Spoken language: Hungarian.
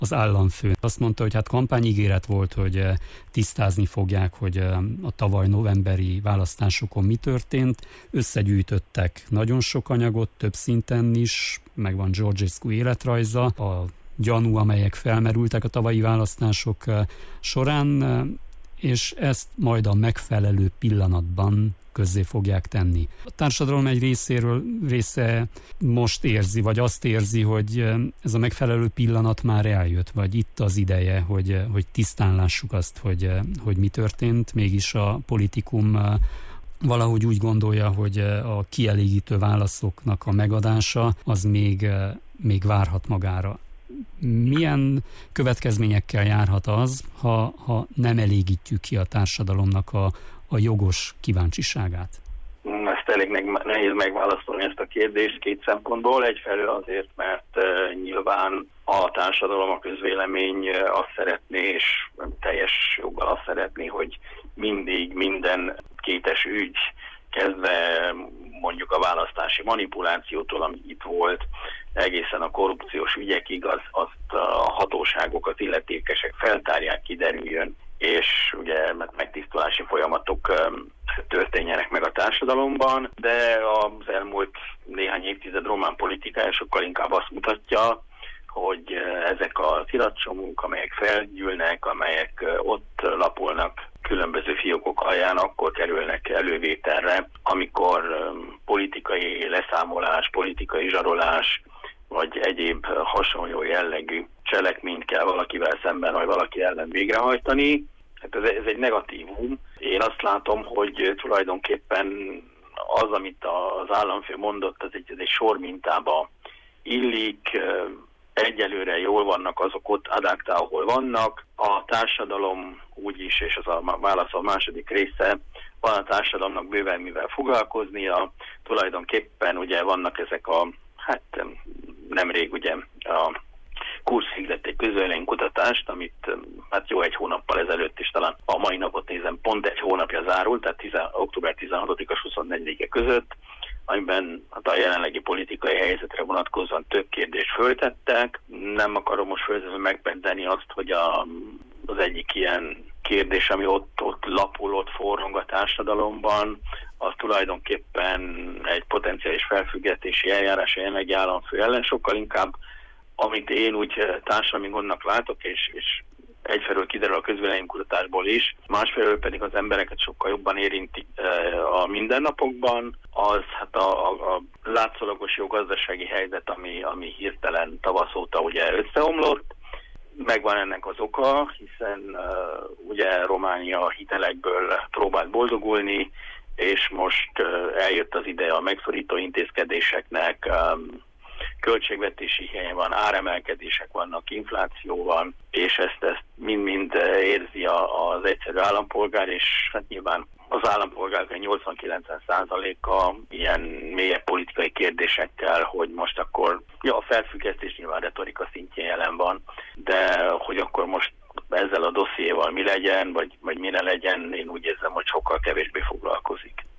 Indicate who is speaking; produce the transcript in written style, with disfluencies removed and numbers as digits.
Speaker 1: az államfő. Azt mondta, hogy hát kampányígéret volt, hogy tisztázni fogják, hogy a tavaly novemberi választásokon mi történt. Összegyűjtöttek nagyon sok anyagot, több szinten is, megvan Georgescu életrajza, a gyanú, amelyek felmerültek a tavalyi választások során, és ezt majd a megfelelő pillanatban közzé fogják tenni. A társadalom egy része most érzi, vagy azt érzi, hogy ez a megfelelő pillanat már eljött, vagy itt az ideje, hogy tisztán lássuk azt, hogy mi történt. Mégis a politikum valahogy úgy gondolja, hogy a kielégítő válaszoknak a megadása az még várhat magára. Milyen következményekkel járhat az, ha nem elégítjük ki a társadalomnak a jogos kíváncsiságát?
Speaker 2: Ezt elég nehéz megválaszolni ezt a kérdést két szempontból. Egyfelől azért, mert nyilván a társadalom, a közvélemény azt szeretné, és teljes joggal azt szeretné, hogy mindig minden kétes ügy, kezdve mondjuk a választási manipulációtól, ami itt volt, egészen a korrupciós ügyekig, azt a hatóságok, az illetékesek feltárják, kiderüljön, és ugye megtisztulási folyamatok történjenek meg a társadalomban, de az elmúlt néhány évtized román politikája sokkal inkább azt mutatja, hogy ezek az iratcsomók, amelyek felgyűlnek, amelyek ott lapolnak különböző fiókok alján, akkor kerülnek elővételre, amikor politikai leszámolás, politikai zsarolás, vagy egyéb hasonló jellegű cselekményt kell valakivel szemben, vagy valaki ellen végrehajtani. Hát ez egy negatívum. Én azt látom, hogy tulajdonképpen az, amit az államfő mondott, ez egy sor mintába illik. Egyelőre jól vannak azok ott adáktá, ahol vannak. A társadalom úgyis, és az a válasz a második része, van a társadalomnak bőven mivel foglalkoznia. Tulajdonképpen ugye vannak ezek nemrég ugye a Kurz végzett egy közvéleménykutatást, amit jó egy hónappal ezelőtt is, talán a mai napot nézem, pont egy hónapja zárult, tehát október 16-a 24-e között, amiben a jelenlegi politikai helyzetre vonatkozóan több kérdést föltettek. Nem akarom most megbenteni azt, hogy az egyik ilyen kérdés, ami ott lapul, ott forrong a társadalomban, az tulajdonképpen egy potenciális felfüggetési eljárás a jelenlegi államfő ellen, sokkal inkább, amit én úgy társadalmi gondnak látok, és egyfelől kiderül a közvéleménykutatásból is, másfelől pedig az embereket sokkal jobban érinti a mindennapokban, az hát a látszólagos jó gazdasági helyzet, ami hirtelen tavasz óta ugye összeomlott. Megvan ennek az oka, hiszen ugye Románia hitelekből próbált boldogulni, és most eljött az ideje a megszorító intézkedéseknek, költségvetési hiány van, áremelkedések vannak, infláció van, és ezt mind-mind érzi az egyszerű állampolgár, és hát nyilván az állampolgárok 80-90%-a ilyen mélyebb politikai kérdésekkel, hogy most akkor, a felfüggesztés nyilván retorika szintjén jelen van, de hogy akkor most ezzel a dossziéval mi legyen, vagy mire legyen, én úgy érzem, hogy sokkal kevésbé foglalkozik.